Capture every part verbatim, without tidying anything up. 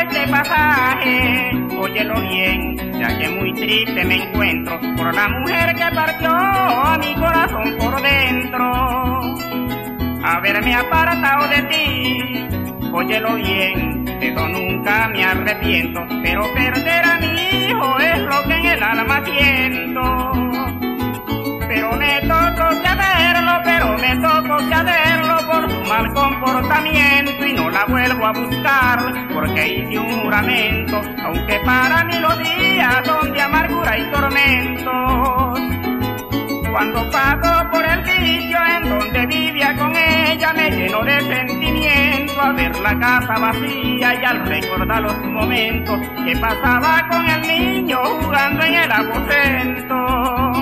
este pasaje, óyelo bien, ya que muy triste me encuentro por la mujer que partió a mi corazón por dentro. Haberme apartado de ti, óyelo bien, de eso nunca me arrepiento, pero perder a mi hijo es lo que en el alma siento. Pero me tocó que hacerlo, pero me tocó que hacerlo por su mal comportamiento y no la vuelvo a buscar porque hice un juramento, aunque para mí los días son de amargura y tormentos. Cuando paso por el sitio en donde vivía con ella me lleno de sentimiento al ver la casa vacía y al recordar los momentos que pasaba con el niño jugando en el aposento.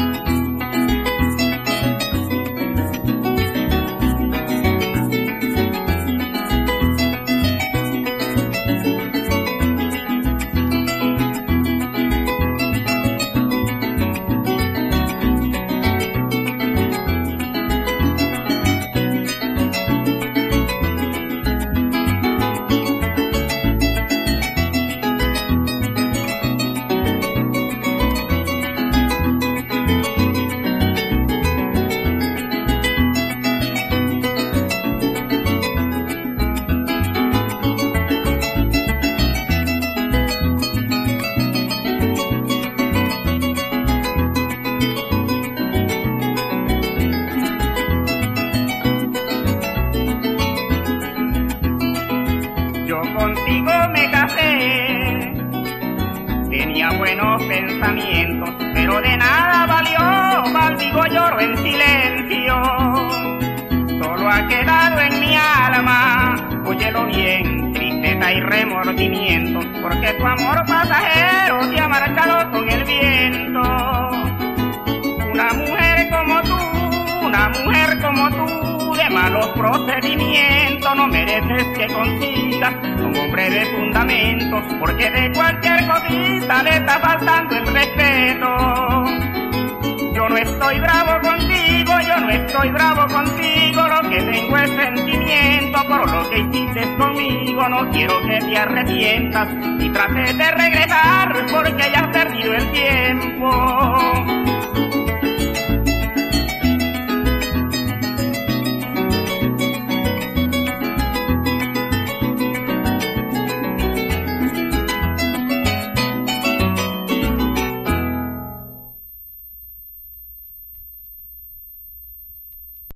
Contigo me casé, tenía buenos pensamientos, pero de nada valió, maldigo lloro en silencio. Solo ha quedado en mi alma, óyelo bien, tristeza y remordimiento, porque tu amor pasajero se ha marchado con el viento. Una mujer como tú, una mujer como tú, de malos procedimientos, no mereces que consigas un hombre de fundamento, porque de cualquier cosita le está faltando el respeto. Yo no estoy bravo contigo, yo no estoy bravo contigo, lo que tengo es sentimiento por lo que hiciste conmigo. No quiero que te arrepientas y trates de regresar por